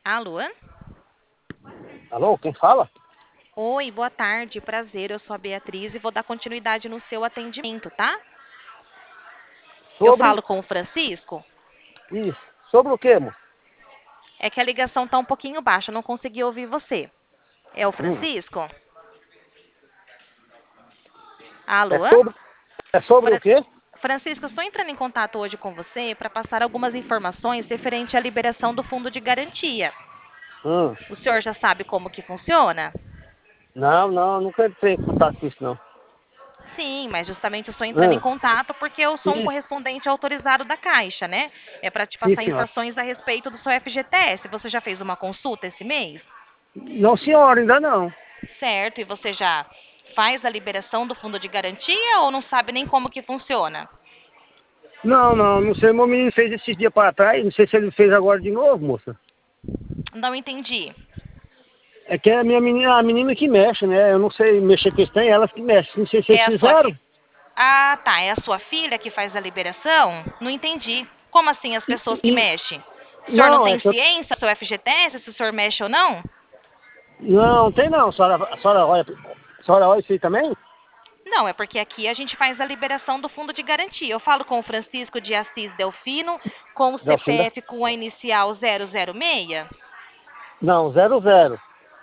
Alô? Alô, quem fala? Oi, boa tarde, prazer. Eu sou a Beatriz e vou dar continuidade no seu atendimento, tá? Eu Sobre falo com o Francisco. isso. Sobre o quê, moço? É que a ligação tá um pouquinho baixa, eu não consegui ouvir você. É o Hum. Francisco? É Alô? sobre, é sobre o Fra- quê? Francisco, eu estou entrando em contato hoje com você para passar algumas informações referente à liberação do fundo de garantia. Hum. O senhor já sabe como que funciona? Não, nunca entrei em contato com isso, não. Sim, mas justamente eu estou entrando em Hum. contato porque eu sou um Isso, correspondente autorizado da Caixa, né? É para te sim, passar senhora. informações a respeito do seu FGTS. Você já fez uma consulta esse mês? Não, senhora, ainda não. Certo, e você já faz a liberação do fundo de garantia ou não sabe nem como que funciona? Não sei. Meu menino fez esses dias para trás. Não sei se ele fez agora de novo, moça. Não entendi. É que é a menina que mexe, né? Eu não sei mexer com isso, tem elas que mexem. Não sei se É eles a sua fizeram. Ah, tá, é a sua filha que faz a liberação? Não entendi. Como assim as E, pessoas que e- mexem? O senhor não não, tem ciência do seu FGTS, se o senhor mexe ou não? não, tem não. A senhora olha isso aí também? Não, é porque aqui a gente faz a liberação do fundo de garantia. Eu falo com o Francisco de Assis Delfino, com o Delfina? CPF com a inicial 006. Não, 00.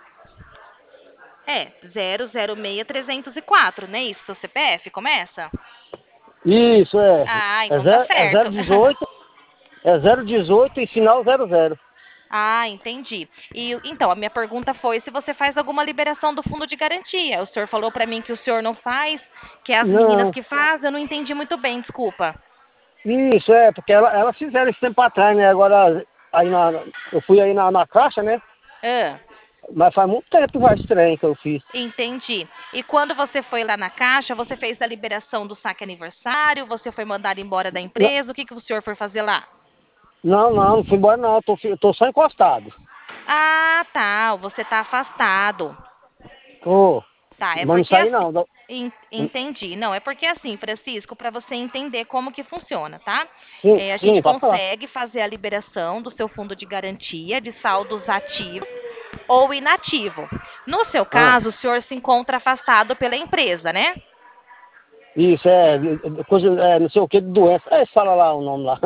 É, 006304, não é isso? Seu CPF começa? Isso, é. Ah, É então tá zero certo. 18 É 018 e final 00. Ah, entendi. E então, a minha pergunta foi se você faz alguma liberação do fundo de garantia. O senhor falou pra mim que o senhor não faz, que é as meninas Não, que fazem. Eu não entendi muito bem, desculpa. isso porque elas fizeram esse tempo atrás, né? Agora, eu fui aí na caixa, né? Ah, Mas faz muito tempo já esse trem que eu fiz. entendi. E quando você foi lá na Caixa, você fez a liberação do saque aniversário? Você foi mandado embora da Não, empresa? O que que o senhor foi fazer lá? não fui embora não, eu tô só encostado. Ah, tá. Você tá afastado. Tô, Tá, é mas não porque saí assim. não. Entendi. Não, é porque assim, Francisco, para você entender como que funciona, tá? Sim, É, a gente sim, pode falar. consegue fazer a liberação do seu fundo de garantia de saldos ativos ou inativo. No seu Ah, caso, o senhor se encontra afastado pela empresa, né? isso, coisa, não sei o que, de doença. Fala lá o nome lá.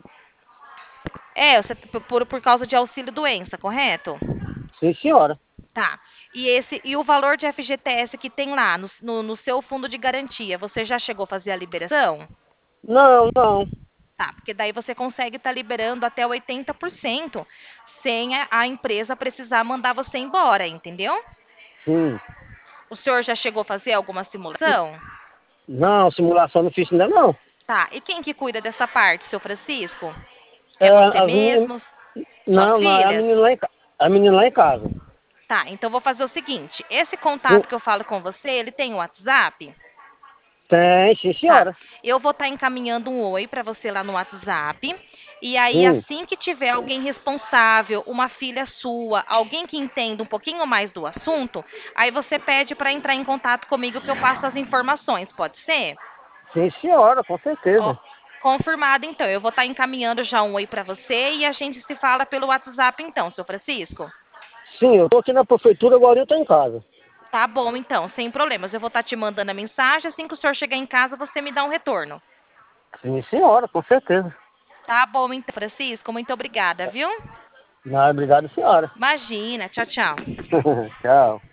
É, você, por causa de auxílio doença, correto? Sim, senhora. Tá. E o valor de FGTS que tem lá no seu fundo de garantia, você já chegou a fazer a liberação? Não. Tá, porque daí você consegue estar liberando até 80% sem a empresa precisar mandar você embora, entendeu? Sim. O senhor já chegou a fazer alguma simulação? Não, simulação não fiz ainda não. Tá, e quem que cuida dessa parte, seu Francisco? É É, você as meninas. mesmo? Suas Não, é a filhas? menina lá a menina lá em casa. Tá, então vou fazer o seguinte: esse Sim, contato que eu falo com você, ele tem o WhatsApp? tem, sim, Tá. senhora. Eu vou estar encaminhando um oi para você lá no WhatsApp. E aí, Sim, assim que tiver alguém responsável, uma filha sua, alguém que entenda um pouquinho mais do assunto, aí você pede para entrar em contato comigo que eu passo as informações, pode ser? sim, senhora, com Ó, certeza. confirmado então. Eu vou estar encaminhando já um oi para você e a gente se fala pelo WhatsApp então, seu Francisco. Sim, eu tô aqui na prefeitura, agora eu tô em casa. Tá bom, então, sem problemas. Eu vou estar te mandando a mensagem. Assim que o senhor chegar em casa, você me dá um retorno. Sim, senhora, com certeza. Tá bom, então, Francisco. Muito obrigada, viu? Não, obrigado, senhora. Imagina. Tchau, tchau. Tchau.